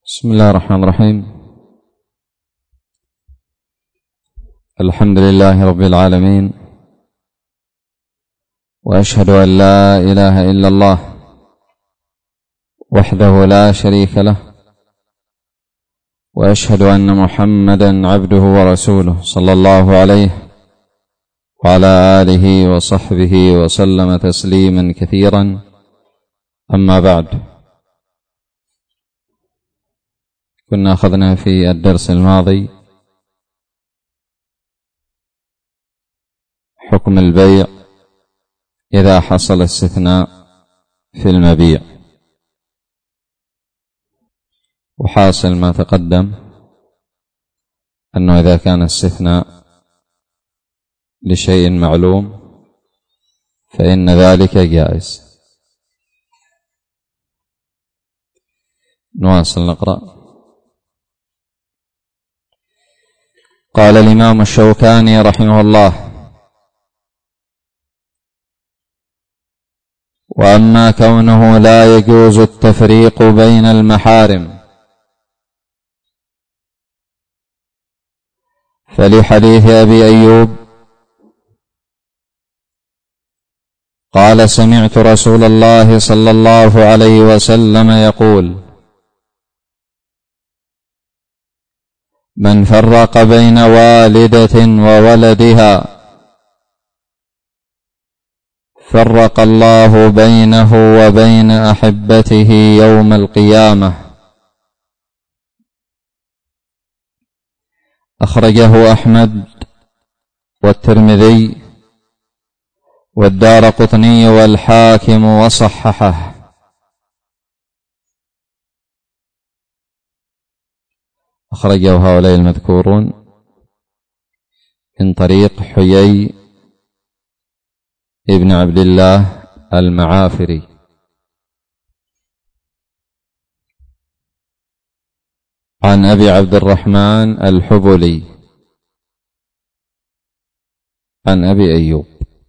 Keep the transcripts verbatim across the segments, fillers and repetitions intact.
بسم الله الرحمن الرحيم. الحمد لله رب العالمين، وأشهد أن لا إله إلا الله وحده لا شريك له، وأشهد أن محمدا عبده ورسوله صلى الله عليه وعلى آله وصحبه وسلم تسليما كثيرا. أما بعد، كنا أخذنا في الدرس الماضي حكم البيع إذا حصل استثناء في المبيع، وحاصل ما تقدم أنه إذا كان استثناء لشيء معلوم فإن ذلك جائز. نواصل نقرأ. قال الإمام الشوكاني رحمه الله: وأما كونه لا يجوز التفريق بين المحارم فلحديث أبي أيوب قال: سمعت رسول الله صلى الله عليه وسلم يقول: من فرق بين والدة وولدها فرق الله بينه وبين أحبته يوم القيامة. أخرجه أحمد والترمذي والدارقطني والحاكم وصححه. أخرجه هؤلاء المذكورون من طريق حيي ابن عبد الله المعافري عن أبي عبد الرحمن الحبلي عن أبي أيوب.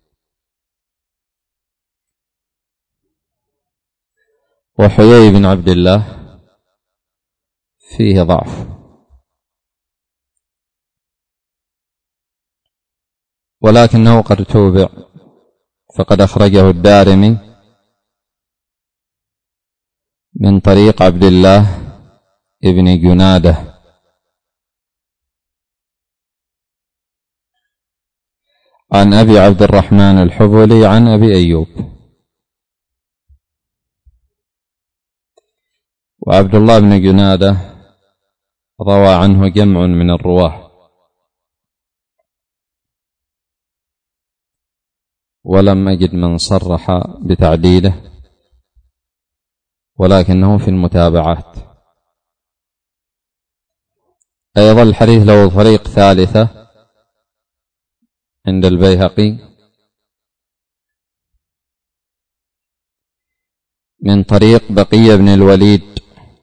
وحيي بن عبد الله فيه ضعف، ولكنه قد توبع، فقد أخرجه الدارمي من طريق عبد الله ابن جنادة عن أبي عبد الرحمن الحبلي عن أبي أيوب. وعبد الله بن جنادة روى عنه جمع من الرواه، ولم أجد من صرح بتعديله، ولكنه في المتابعات. أيضا الحديث له طريق ثالثة عند البيهقي من طريق بقية بن الوليد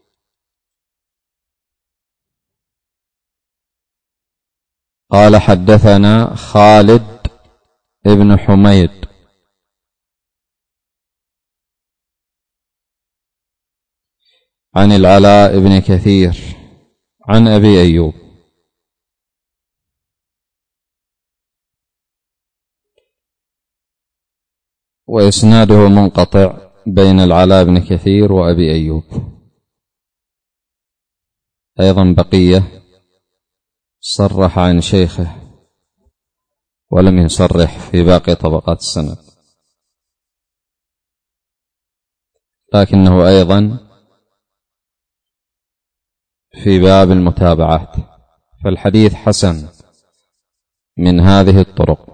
قال: حدثنا خالد ابن حميد عن العلاء بن كثير عن أبي أيوب. وإسناده منقطع بين العلاء بن كثير وأبي أيوب. أيضا بقية صرح عن شيخه ولم يصرح في باقي طبقات السند، لكنه أيضا في باب المتابعات، فالحديث حسن من هذه الطرق: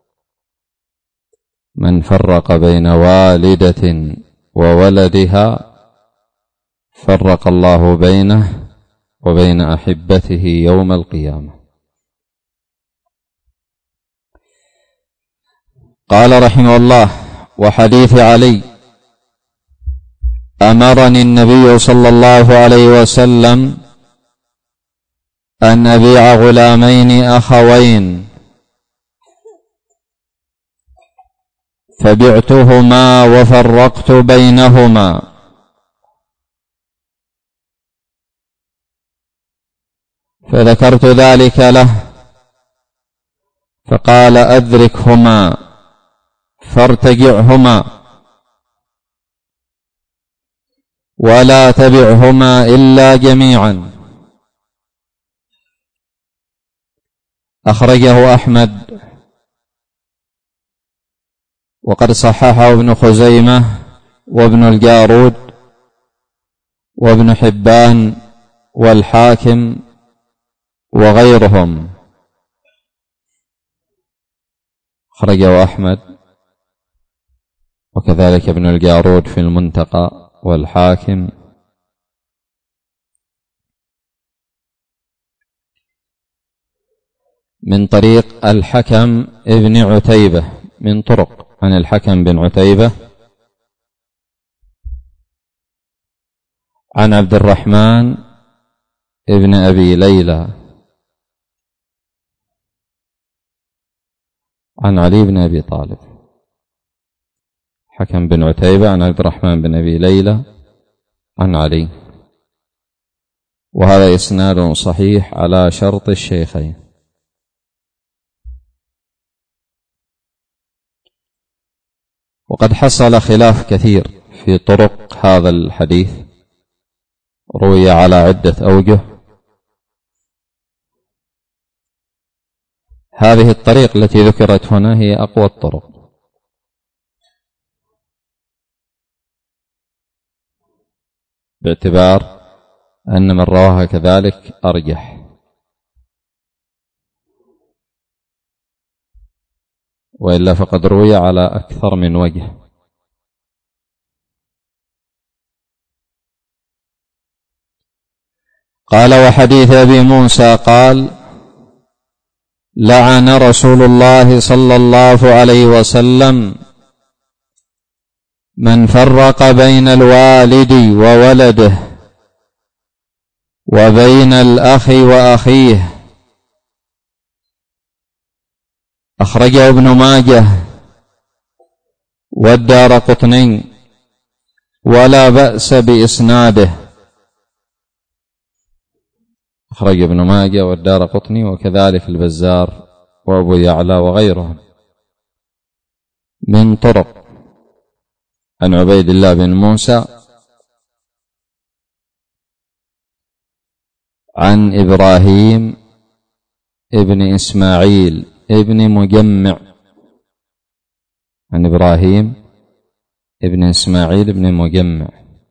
من فرق بين والدة وولدها فرق الله بينه وبين أحبته يوم القيامة. قال رحمه الله: وحديث علي: أمرني النبي صلى الله عليه وسلم أن أبيع غلامين أخوين فبعتهما وفرقت بينهما، فذكرت ذلك له فقال أدركهما فارتجعهما ولا تبعهما إلا جميعا. أخرجه أحمد وقد صححه ابن خزيمة وابن الجارود وابن حبان والحاكم وغيرهم. أخرجه أحمد وكذلك ابن الجارود في المنتقى والحاكم. من طريق الحكم ابن عتيبة، من طرق عن الحكم بن عتيبة عن عبد الرحمن ابن أبي ليلى عن علي بن أبي طالب. حكم بن عتيبة عن عبد الرحمن بن أبي ليلى عن علي، وهذا إسناد صحيح على شرط الشيخين. وقد حصل خلاف كثير في طرق هذا الحديث، روي على عدة أوجه. هذه الطريق التي ذكرت هنا هي أقوى الطرق، باعتبار أن من رواها كذلك أرجح. وإلا فقد روي على أكثر من وجه. قال: وحديث أبي موسى قال: لعن رسول الله صلى الله عليه وسلم من فرق بين الوالد وولده وبين الأخ وأخيه. أخرجه ابن ماجه والدارقطني ولا بأس بإسناده. أخرج ابن ماجه والدارقطني وكذلك البزار وأبو يعلى وغيرهم من طرق عن عبيد الله بن موسى عن إبراهيم ابن إسماعيل ابن مجمع، عن إبراهيم ابن إسماعيل ابن مجمع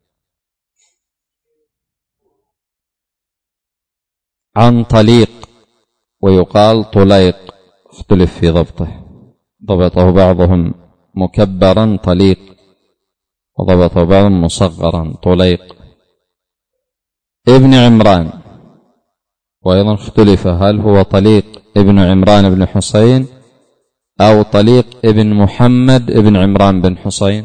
عن طليق، ويقال طليق، اختلف في ضبطه، ضبطه بعضهم مكبرا طليق وضبطه بعضهم مصغرا طليق، ابن عمران. وأيضا اختلف هل هو طليق ابن عمران بن حسين أو طليق ابن محمد ابن عمران بن حسين.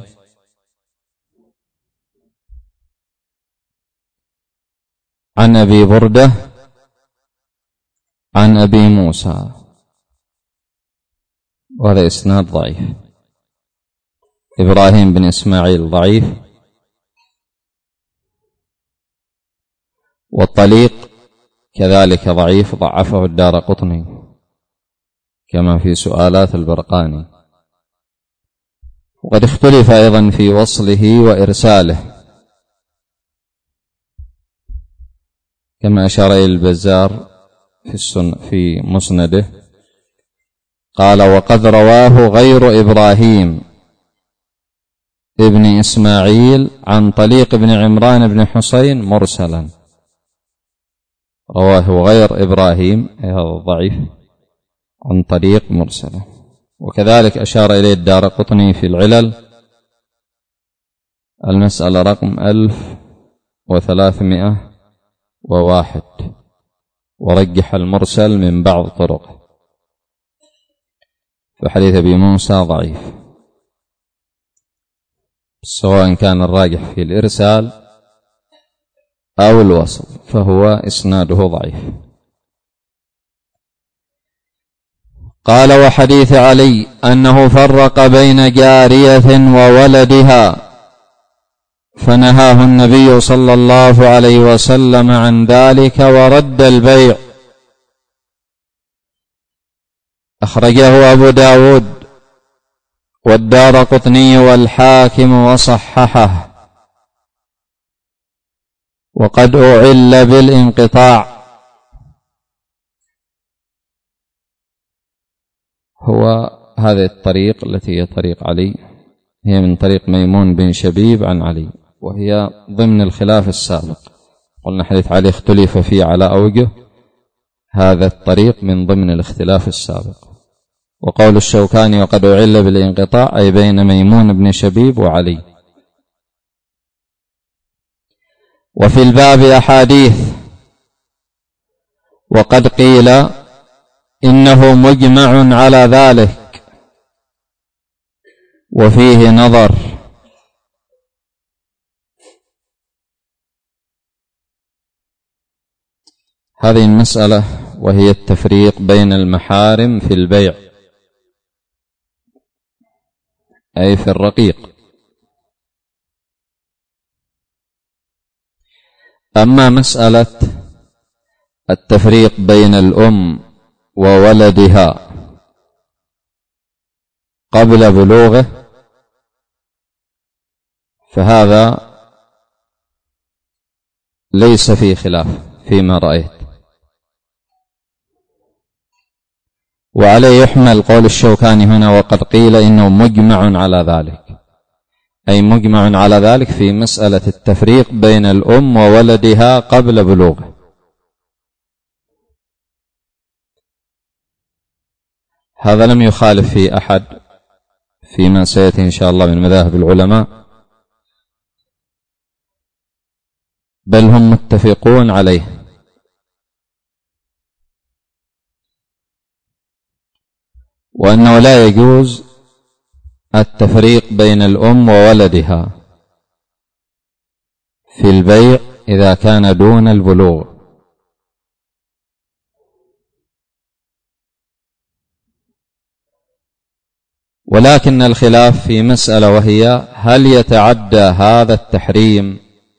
عن أبي بردة عن أبي موسى، وهذا إسناد ضعيف. إبراهيم بن إسماعيل ضعيف، والطليق كذلك ضعيف، ضعفه الدارقطني كما في سؤالات البرقاني. وقد اختلف أيضا في وصله وإرساله كما أشار إلى البزار في السن في مسنده، قال: وقد رواه غير إبراهيم ابن إسماعيل عن طليق بن عمران بن حسين مرسلا. رواه غير إبراهيم، هذا ضعيف، عن طريق مرسلة. وكذلك أشار إليه الدارقطني في العلل، المسألة رقم ألف وثلاثمائة وواحد، ورجح المرسل من بعض طرقه. فحديث أبي موسى ضعيف، سواء كان الراجح في الإرسال أو الوصل فهو إسناده ضعيف. قال: وحديث علي أنه فرق بين جارية وولدها فنهاه النبي صلى الله عليه وسلم عن ذلك ورد البيع أخرجه أبو داود والدارقطني والحاكم وصححه، وقد أعل بالانقطاع. هو هذه الطريق التي هي طريق علي هي من طريق ميمون بن شبيب عن علي، وهي ضمن الخلاف السابق. قلنا حديث علي اختلف فيه على أوجه، هذا الطريق من ضمن الاختلاف السابق. وقول الشوكاني وقد أعل بالانقطاع أي بين ميمون بن شبيب وعلي. وفي الباب أحاديث، وقد قيل إنه مجمع على ذلك وفيه نظر. هذه المسألة وهي التفريق بين المحارم في البيع أي في الرقيق. أما مسألة التفريق بين الأم وولدها قبل بلوغه فهذا ليس فيه خلاف فيما رأيت، وعليه يحمل قول الشوكاني هنا وقد قيل إنه مجمع على ذلك، أي مجمع على ذلك في مسألة التفريق بين الأم وولدها قبل بلوغه. هذا لم يخالف في أحد فيما سيأتي إن شاء الله من مذاهب العلماء، بل هم متفقون عليه. وأنه لا يجوز التفريق بين الأم وولدها في البيع إذا كان دون البلوغ. ولكن الخلاف في مسألة، وهي هل يتعدى هذا التحريم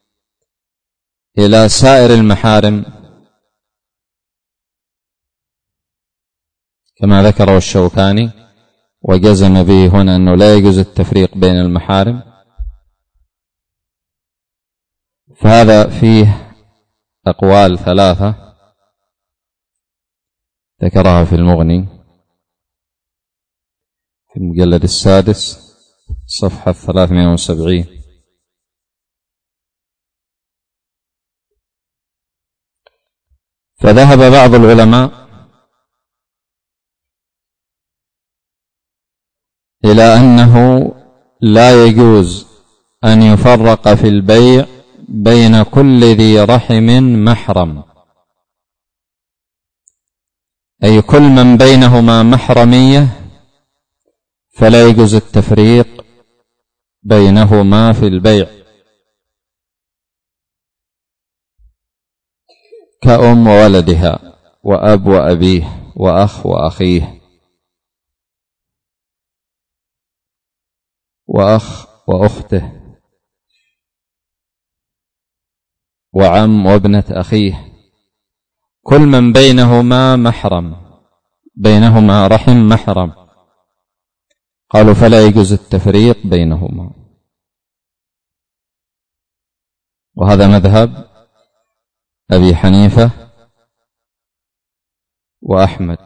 إلى سائر المحارم كما ذكره الشوكاني وجزم به هنا أنه لا يجوز التفريق بين المحارم. فهذا فيه أقوال ثلاثة ذكرها في المغني في المجلد السادس صفحة ثلاثمائة وسبعين. فذهب بعض العلماء إلى أنه لا يجوز أن يفرق في البيع بين كل ذي رحم محرم، أي كل من بينهما محرمية فلا يجوز التفريق بينهما في البيع، كأم وولدها وأب وأبيه وأخ وأخيه وأخ وأخته وعم وابنة أخيه، كل من بينهما محرم، بينهما رحم محرم، قالوا فلا يجوز التفريق بينهما. وهذا مذهب أبي حنيفة وأحمد.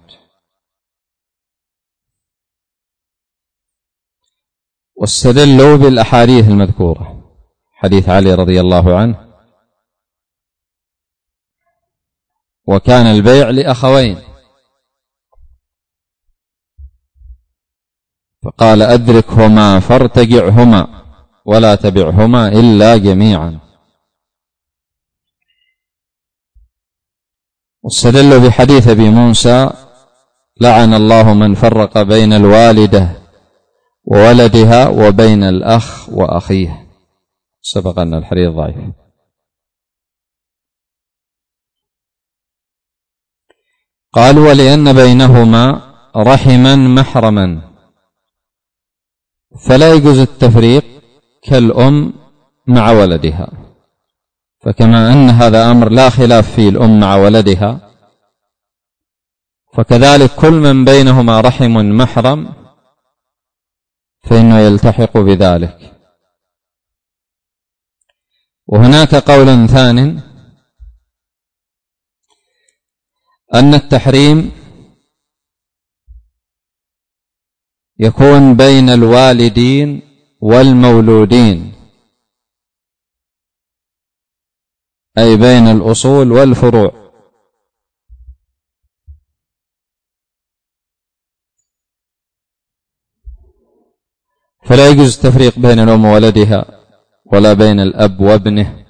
واستدلوا بالأحاديث المذكورة، حديث علي رضي الله عنه وكان البيع لأخوين، فقال أدركهما فارتجعهما ولا تبعهما إلا جميعا. واستدلوا بحديث أبي موسى لعن الله من فرق بين الوالدة وولدها وبين الأخ وأخيه، سبق أن الحديث ضعيف. قالوا ولأن بينهما رحما محرما فلا يجوز التفريق كالأم مع ولدها، فكما أن هذا أمر لا خلاف فيه الأم مع ولدها، فكذلك كل من بينهما رحم محرم فإنه يلتحق بذلك. وهناك قول ثان أن التحريم يكون بين الوالدين والمولودين، أي بين الأصول والفروع. فلا يجوز التفريق بين الأم وولدها ولا بين الأب وابنه،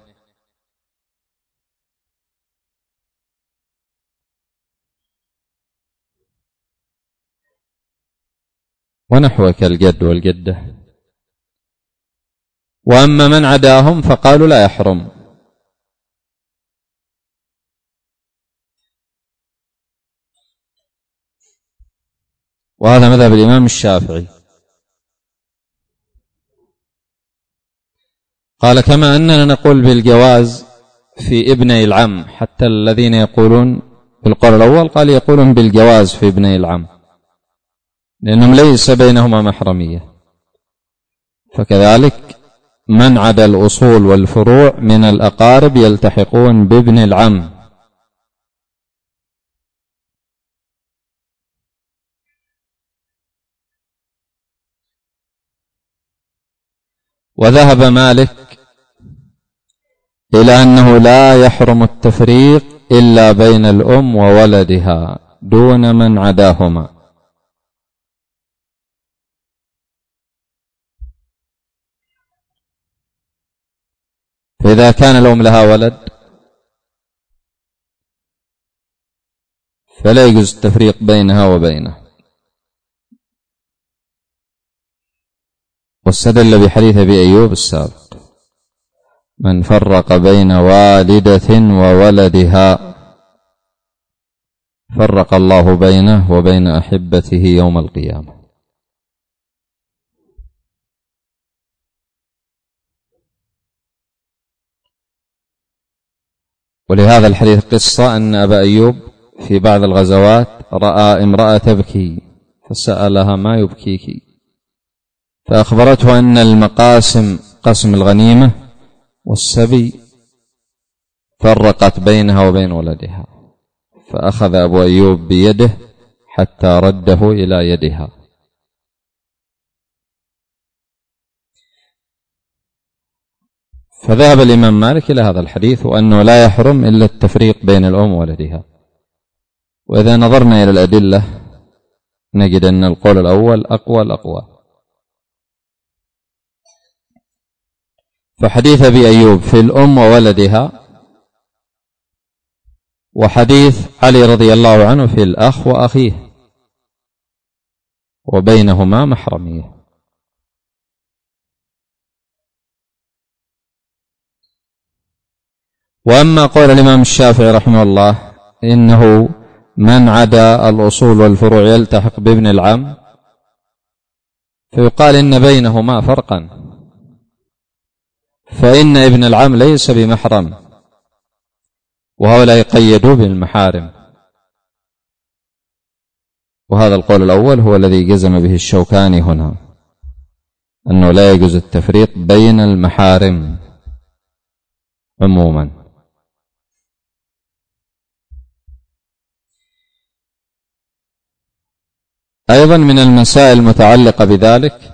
ونحو كالجد والجدة. وأما من عداهم فقالوا لا يحرم. وهذا مذهب الإمام الشافعي. قال كما أننا نقول بالجواز في ابني العم، حتى الذين يقولون بالقول الأول قال يقولون بالجواز في ابني العم لأنهم ليس بينهما محرمية، فكذلك من عدا الأصول والفروع من الأقارب يلتحقون بابن العم. وذهب مالك إلى أنه لا يحرم التفريق إلا بين الأم وولدها دون من عداهما. فإذا كان الأم لها ولد فلا يجوز التفريق بينها وبينه. واستدل بحديث أبي أيوب السابق من فرق بين والدة وولدها فرق الله بينه وبين أحبته يوم القيامة. ولهذا الحديث قصة أن أبا أيوب في بعض الغزوات رأى امرأة تبكي فسألها ما يبكيك، فأخبرته أن المقاسم قسم الغنيمة والسبي فرقت بينها وبين ولدها، فأخذ أبو أيوب بيده حتى رده إلى يدها. فذهب الإمام مالك إلى هذا الحديث وأنه لا يحرم إلا التفريق بين الأم وولدها. وإذا نظرنا إلى الأدلة نجد أن القول الأول أقوى الأقوى. فحديث أبي أيوب في الأم وولدها، وحديث علي رضي الله عنه في الأخ وأخيه، وبينهما محرمية. وأما قول الإمام الشافعي رحمه الله إنه من عدا الأصول والفروع يلتحق بابن العم، فيقال إن بينهما فرقا، فإن ابن العم ليس بمحرم، وهؤلاء يقيدوا بالمحارم. وهذا القول الأول هو الذي جزم به الشوكاني هنا، أنه لا يجوز التفريق بين المحارم عموما. أيضا من المسائل المتعلقة بذلك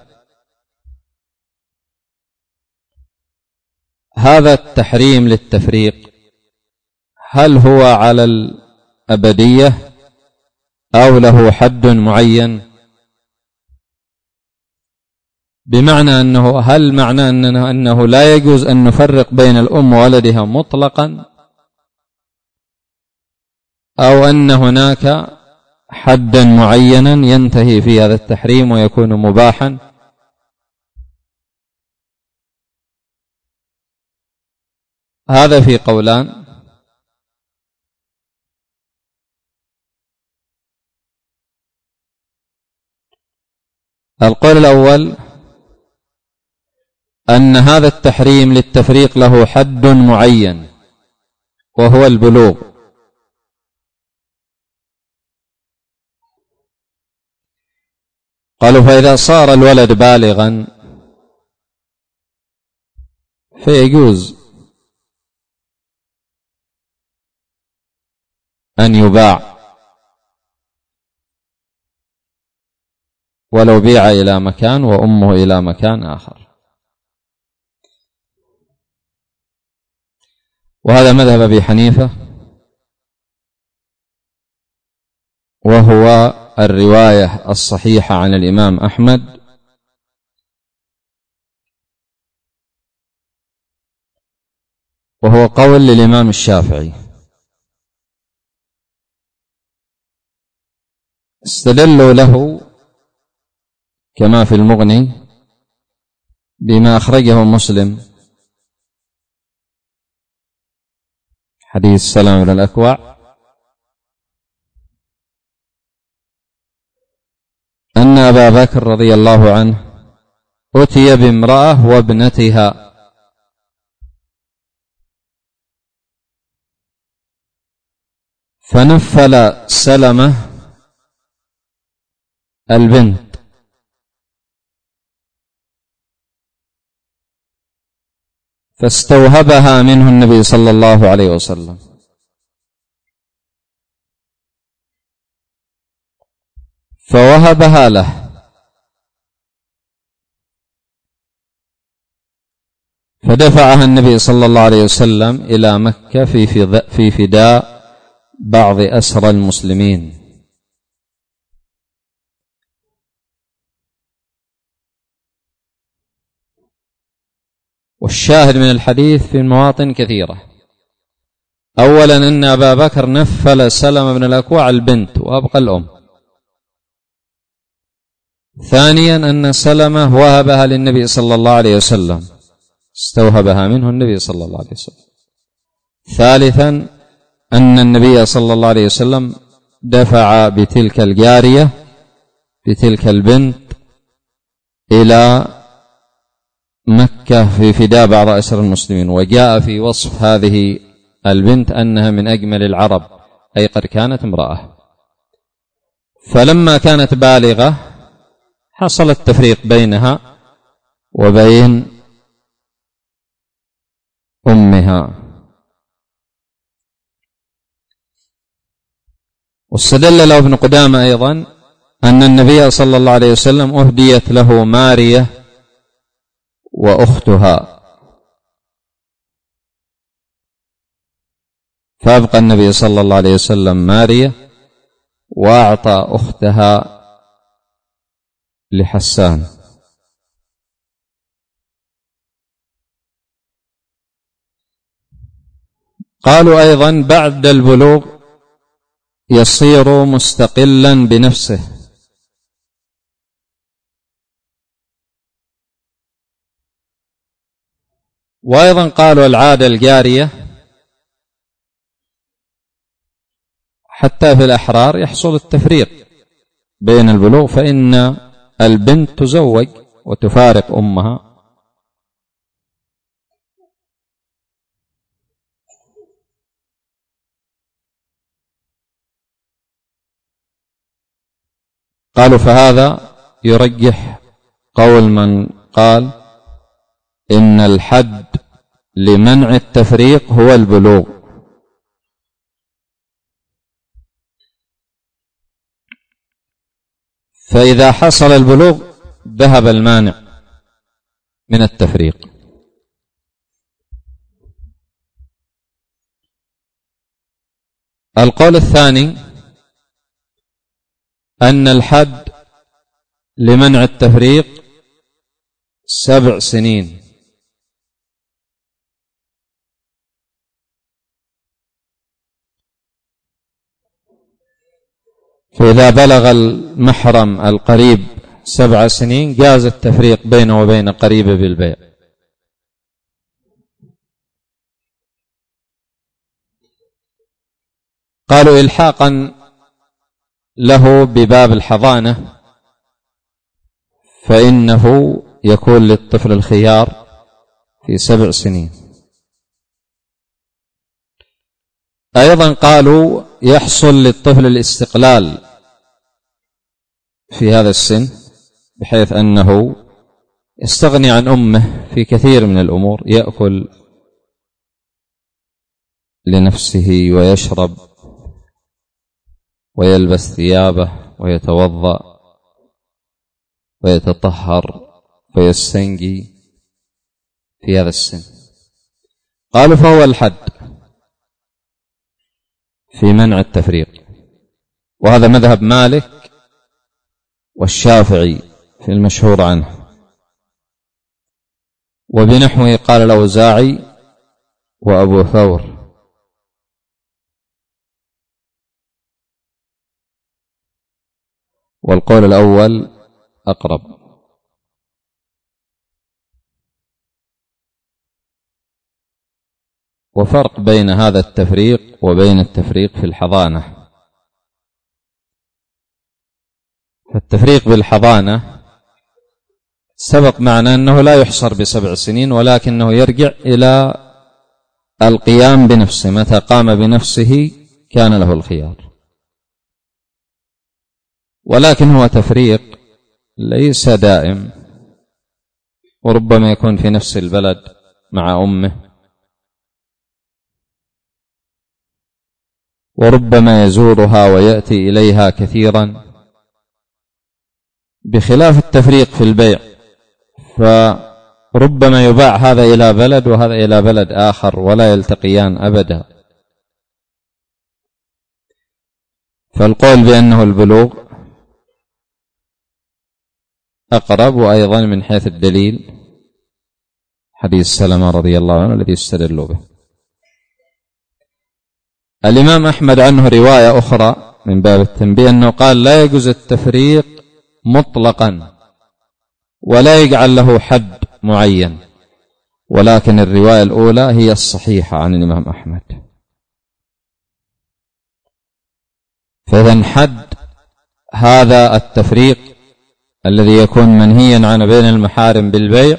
هذا التحريم للتفريق، هل هو على الأبدية أو له حد معين؟ بمعنى أنه هل معنى أنه, أنه لا يجوز أن نفرق بين الأم وولدها مطلقا، أو أن هناك حدا معينا ينتهي في هذا التحريم ويكون مباحا؟ هذا في قولان. القول الأول أن هذا التحريم للتفريق له حد معين وهو البلوغ، قالوا فإذا صار الولد بالغا فيجوز أن يباع، ولو بيع إلى مكان وأمه إلى مكان آخر. وهذا مذهب أبي حنيفة، وهو الرواية الصحيحة عن الإمام أحمد، وهو قول للإمام الشافعي. استدلوا له كما في المغني بما أخرجه مسلم حديث سلمة بن الأكوع أن أبا بكر رضي الله عنه أتي بامرأة وابنتها فنفل سلمة البنت فاستوهبها منه النبي صلى الله عليه وسلم، فوهبها له، فدفعها النبي صلى الله عليه وسلم إلى مكة في فداء بعض أسرى المسلمين. والشاهد من الحديث في مواطن كثيرة. أولا أن أبا بكر نفل سلمة بن الأكوع البنت وأبقى الأم. ثانيا أن سلمة وهبها للنبي صلى الله عليه وسلم، استوهبها منه النبي صلى الله عليه وسلم. ثالثا أن النبي صلى الله عليه وسلم دفع بتلك الجارية بتلك البنت إلى مكة في فداء بعض أسر المسلمين، وجاء في وصف هذه البنت أنها من أجمل العرب، أي قد كانت امرأة. فلما كانت بالغة حصل التفريق بينها وبين أمها. واستدل له ابن قدامة أيضا أن النبي صلى الله عليه وسلم أهديت له مارية وأختها، فأبقى النبي صلى الله عليه وسلم مارية وأعطى أختها لحسان. قالوا أيضا بعد البلوغ يصير مستقلا بنفسه، وأيضا قالوا العادة الجارية حتى في الأحرار يحصل التفريق بين البلوغ، فإن البنت تزوج وتفارق أمها. قالوا فهذا يرجح قول من قال إن الحد لمنع التفريق هو البلوغ. فإذا حصل البلوغ ذهب المانع من التفريق. القول الثاني أن الحد لمنع التفريق سبع سنين، فإذا بلغ المحرم القريب سبع سنين جاز التفريق بينه وبين قريبه بالبيع. قالوا إلحاقا له بباب الحضانة فإنه يكون للطفل الخيار في سبع سنين. أيضا قالوا يحصل للطفل الاستقلال في هذا السن، بحيث أنه يستغني عن أمه في كثير من الأمور، يأكل لنفسه ويشرب ويلبس ثيابه ويتوضأ ويتطهر ويستنجي في هذا السن. قالوا فهو الحد في منع التفريق، وهذا مذهب مالك والشافعي في المشهور عنه، وبنحوه قال الأوزاعي وأبو ثور. والقول الأول أقرب. وفرق بين هذا التفريق وبين التفريق في الحضانة. فالتفريق بالحضانة سبق معنا أنه لا يحصر بسبع سنين، ولكنه يرجع إلى القيام بنفسه، متى قام بنفسه كان له الخيار. ولكن هو تفريق ليس دائم، وربما يكون في نفس البلد مع أمه، وربما يزورها ويأتي إليها كثيرا، بخلاف التفريق في البيع، فربما يباع هذا إلى بلد وهذا إلى بلد آخر ولا يلتقيان أبدا. فالقول بأنه البلوغ أقرب، وأيضا من حيث الدليل حديث سلمة رضي الله عنه الذي استدلوا به. الإمام أحمد عنه رواية أخرى من باب التنبيه أنه قال لا يجوز التفريق مطلقا ولا يجعل له حد معين، ولكن الرواية الأولى هي الصحيحة عن الإمام أحمد. فإذن حد هذا التفريق الذي يكون منهيا عن بين المحارم بالبيع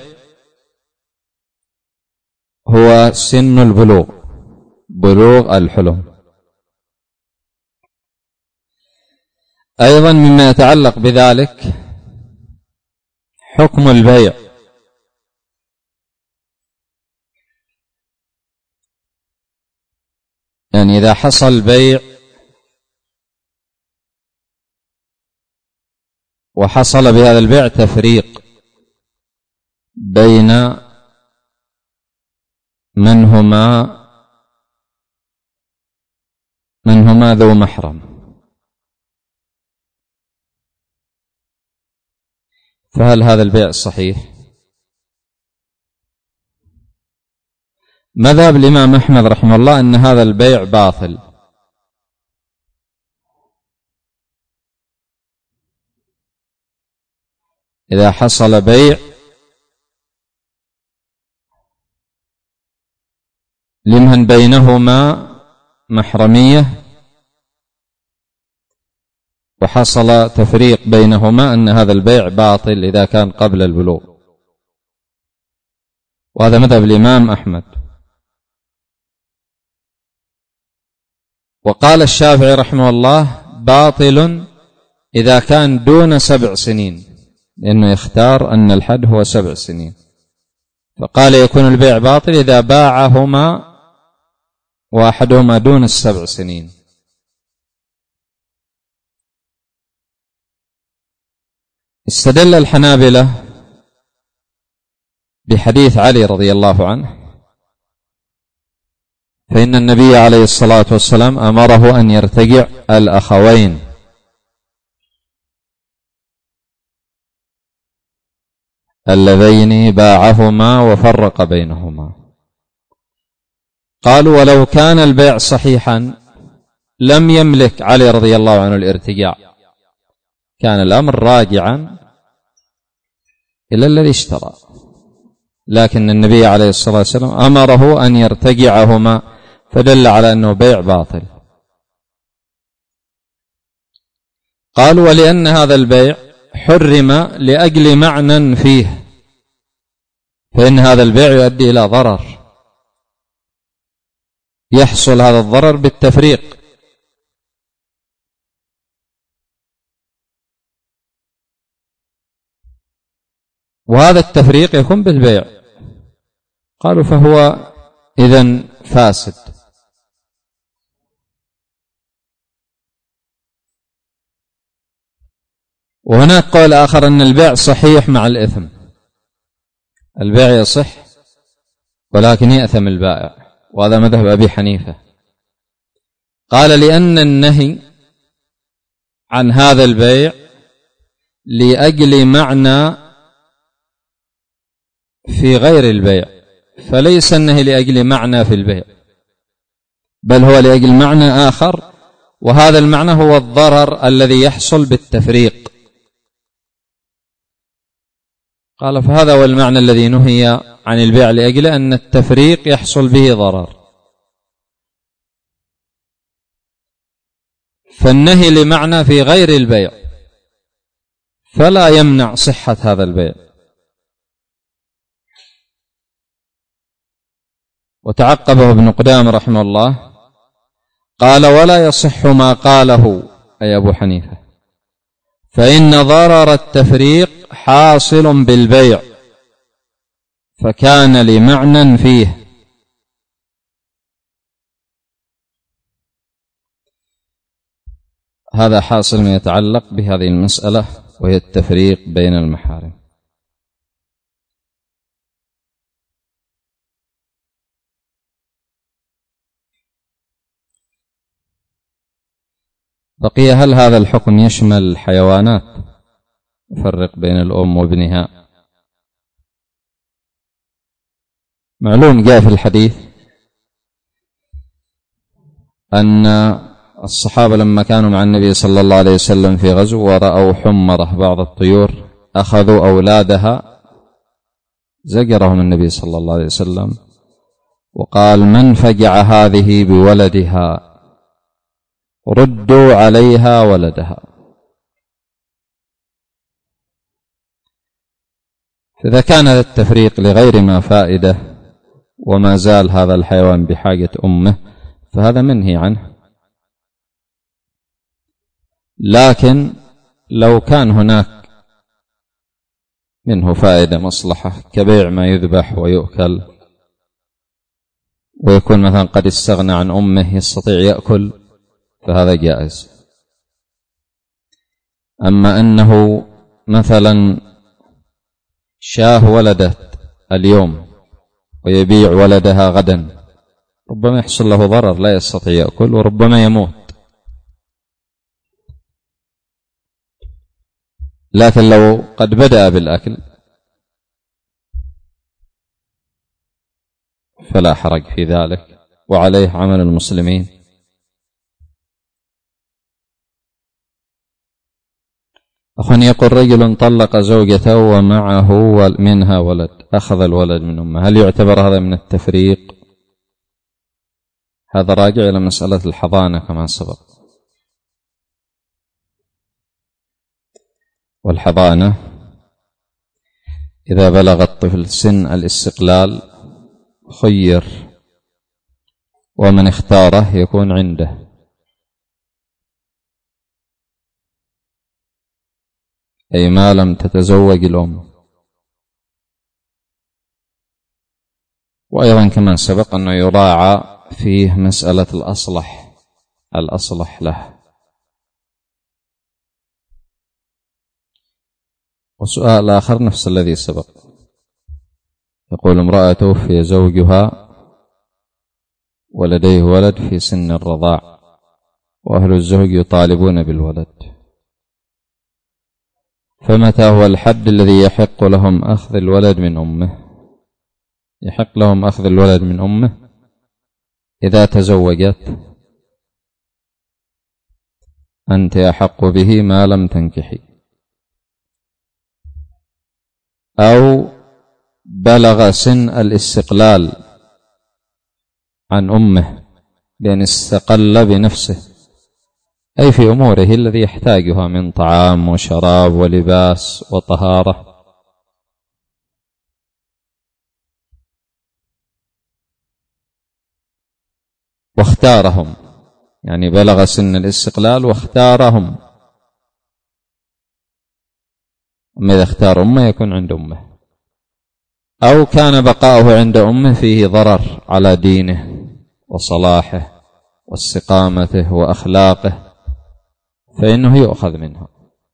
هو سن البلوغ، بلوغ الحلم. أيضا مما يتعلق بذلك حكم البيع. يعني إذا حصل بيع وحصل بهذا البيع تفريق بين من هما من هما ذو محرم، فهل هذا البيع صحيح؟ مذهب الإمام أحمد رحمه الله أن هذا البيع باطل، إذا حصل بيع لمن بينهما محرمية وحصل تفريق بينهما أن هذا البيع باطل إذا كان قبل البلوغ، وهذا مذهب الإمام أحمد. وقال الشافعي رحمه الله باطل إذا كان دون سبع سنين، لأنه يختار أن الحد هو سبع سنين، فقال يكون البيع باطل إذا باعهما واحدهما دون السبع سنين. استدل الحنابلة بحديث علي رضي الله عنه، فإن النبي عليه الصلاة والسلام أمره أن يرتجع الأخوين، اللذين باعهما وفرق بينهما. قالوا ولو كان البيع صحيحا لم يملك علي رضي الله عنه الارتجاع، كان الأمر راجعا إلى الذي اشترى، لكن النبي عليه الصلاة والسلام أمره أن يرتجعهما، فدل على أنه بيع باطل. قالوا ولأن هذا البيع حرم لأجل معنى فيه، فإن هذا البيع يؤدي إلى ضرر، يحصل هذا الضرر بالتفريق. وهذا التفريق يكون بالبيع. قالوا فهو إذن فاسد. وهناك قول آخر أن البيع صحيح مع الإثم، البيع يصح ولكن يأثم البائع، وهذا مذهب أبي حنيفة. قال لأن النهي عن هذا البيع لأجل معنى في غير البيع، فليس النهي لأجل معنى في البيع، بل هو لأجل معنى آخر، وهذا المعنى هو الضرر الذي يحصل بالتفريق. قال فهذا هو المعنى الذي نهي عن البيع لأجل أن التفريق يحصل به ضرر، فالنهي لمعنى في غير البيع فلا يمنع صحة هذا البيع. وتعقبه ابن قدامة رحمه الله قال ولا يصح ما قاله أي أبو حنيفة، فإن ضرر التفريق حاصل بالبيع فكان لمعنى فيه. هذا حاصل ما يتعلق بهذه المسألة، وهي التفريق بين المحارم. بقي هل هذا الحكم يشمل الحيوانات؟ يفرق بين الأم وابنها. معلوم جاء في الحديث أن الصحابة لما كانوا مع النبي صلى الله عليه وسلم في غزو ورأوا حمرة بعض الطيور أخذوا أولادها، زجرهم النبي صلى الله عليه وسلم وقال من فجع هذه بولدها ردوا عليها ولدها. فإذا كان هذا التفريق لغير ما فائدة وما زال هذا الحيوان بحاجة أمه فهذا منهي عنه. لكن لو كان هناك منه فائدة مصلحة كبيع ما يذبح ويؤكل ويكون مثلا قد استغنى عن أمه يستطيع يأكل فهذا جائز. أما أنه مثلا شاه ولدت اليوم ويبيع ولدها غدا ربما يحصل له ضرر لا يستطيع يأكل وربما يموت. لكن لو قد بدأ بالأكل فلا حرج في ذلك، وعليه عمل المسلمين. أخوان يقول رجل طلق زوجته ومعه منها ولد، أخذ الولد من أمه، هل يعتبر هذا من التفريق؟ هذا راجع إلى مسألة الحضانة كما سبق. والحضانة إذا بلغ الطفل سن الاستقلال خير، ومن اختاره يكون عنده، أي ما لم تتزوج الأم. وأيضا كما سبق أنه يراعى فيه مسألة الأصلح الأصلح له. وسؤال آخر نفس الذي سبق، يقول امرأة توفي زوجها ولديه ولد في سن الرضاع وأهل الزوج يطالبون بالولد، فمتى هو الحد الذي يحق لهم أخذ الولد من أمه؟ يحق لهم أخذ الولد من أمه إذا تزوجت، أنت أحق به ما لم تنكحي، أو بلغ سن الاستقلال عن أمه لأن استقل بنفسه، أي في أموره الذي يحتاجها من طعام وشراب ولباس وطهارة. واختارهم، يعني بلغ سن الاستقلال واختارهم، أما إذا اختار أمه يكون عند أمه. أو كان بقاؤه عند أمه فيه ضرر على دينه وصلاحه واستقامته وأخلاقه فإنه يؤخذ منها.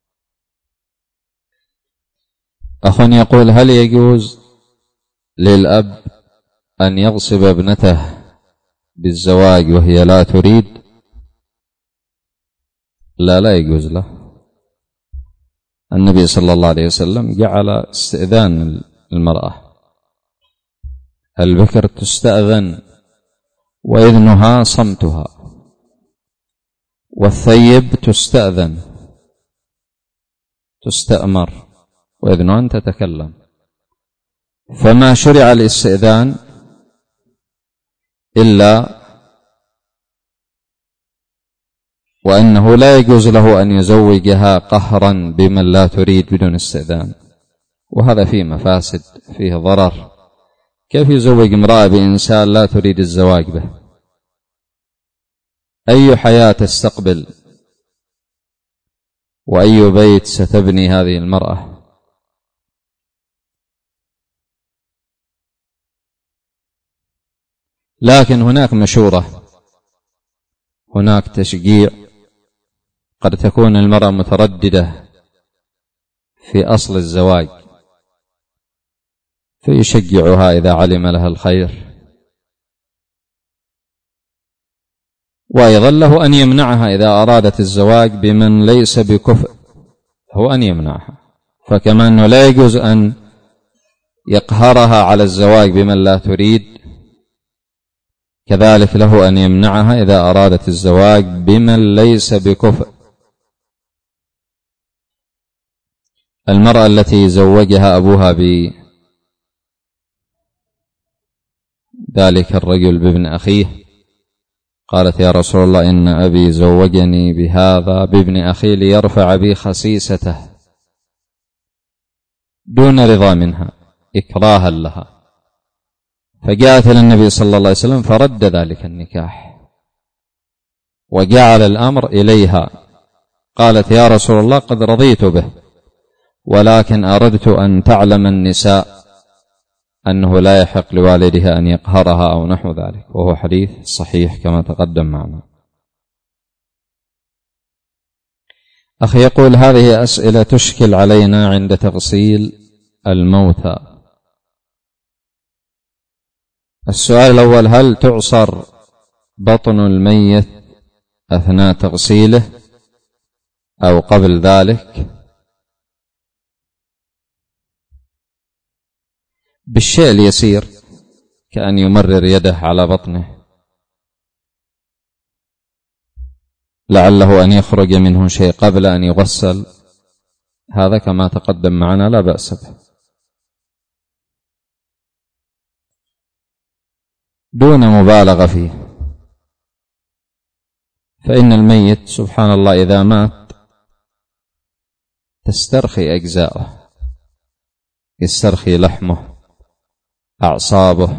أخ يقول: هل يجوز للأب أن يغصب ابنته بالزواج وهي لا تريد؟ لا لا يجوز له. النبي صلى الله عليه وسلم جعل استئذان المرأة، البكر تستأذن وإذنها صمتها، والثيب تستأذن تستأمر وإذنها أن تتكلم. فما شرع الاستئذان إلا وأنه لا يجوز له أن يزوجها قهرا بمن لا تريد بدون استئذان، وهذا فيه مفاسد، فيه ضرر. كيف يزوج امرأة بإنسان لا تريد الزواج به؟ أي حياة تستقبل وأي بيت ستبني هذه المرأة؟ لكن هناك مشورة، هناك تشجيع. قد تكون المرأة مترددة في أصل الزواج فيشجعها إذا علم لها الخير، وأيضا له أن يمنعها إذا أرادت الزواج بمن ليس بكفء، هو أن يمنعها. فكما أنه لا يجوز أن يقهرها على الزواج بمن لا تريد، كذلك له أن يمنعها إذا أرادت الزواج بمن ليس بكفء. المرأة التي زوجها أبوها بذلك الرجل بابن أخيه قالت: يا رسول الله، إن أبي زوجني بهذا بابن أخي ليرفع بي خسيسته، دون رضا منها، إكراها لها. فجاءت إلى النبي صلى الله عليه وسلم فرد ذلك النكاح وجعل الأمر إليها. قالت: يا رسول الله، قد رضيت به، ولكن أردت أن تعلم النساء أنه لا يحق لوالدها أن يقهرها أو نحو ذلك، وهو حديث صحيح كما تقدم معنا. أخي يقول: هذه أسئلة تشكل علينا عند تغسيل الموتى. السؤال الأول: هل تعصر بطن الميت أثناء تغسيله أو قبل ذلك؟ بالشيء اليسير، كأن يمرر يده على بطنه لعله أن يخرج منه شيء قبل أن يغسل، هذا كما تقدم معنا لا بأس به، دون مبالغة فيه. فإن الميت سبحان الله إذا مات تسترخي أجزاؤه، يسترخي لحمه، أعصابه،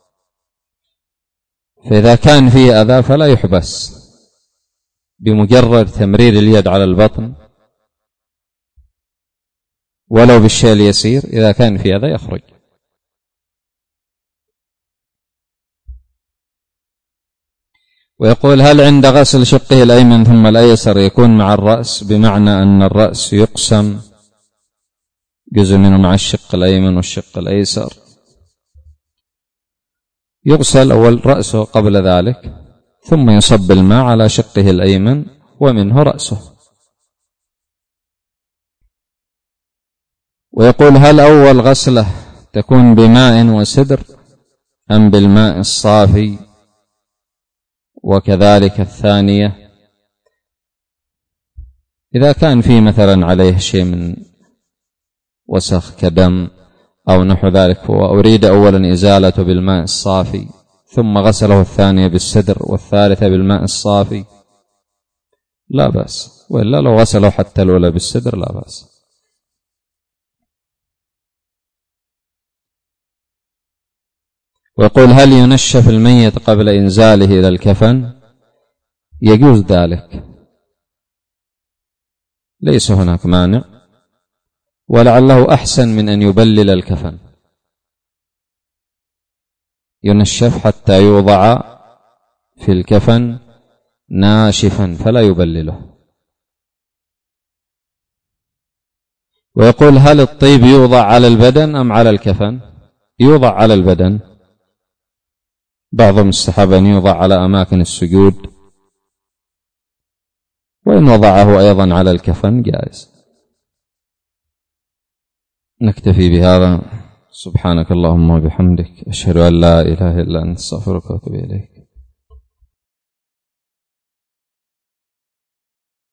فإذا كان فيه أذى فلا يحبس، بمجرد تمرير اليد على البطن ولو بالشيء اليسير، إذا كان فيه أذى يخرج. ويقول: هل عند غسل شقه الأيمن ثم الأيسر يكون مع الرأس، بمعنى أن الرأس يقسم جزء منه مع الشق الأيمن والشق الأيسر؟ يغسل أول رأسه قبل ذلك، ثم يصب الماء على شقه الأيمن ومنه رأسه. ويقول: هل أول غسلة تكون بماء وسدر أم بالماء الصافي؟ وكذلك الثانية إذا كان فيه مثلا عليه شيء من وسخ كدم أو نحو ذلك، وأريد أولا إزالته بالماء الصافي ثم غسله الثانية بالسدر والثالثة بالماء الصافي لا بأس، وإلا لو غسله حتى الأولى بالسدر لا بأس. ويقول: هل ينشف الميت قبل إنزاله إلى الكفن؟ يجوز ذلك، ليس هناك مانع، ولعله أحسن من أن يبلل الكفن، ينشف حتى يوضع في الكفن ناشفا فلا يبلله. ويقول هل الطيب يوضع على البدن أم على الكفن؟ يوضع على البدن، بعضهم الصحابة أن يوضع على أماكن السجود، وإن وضعه أيضا على الكفن جائز. نكتفي بهذا. سبحانك اللهم وبحمدك، أشهد أن لا إله إلا أنت، أستغفرك وأتوب إليك.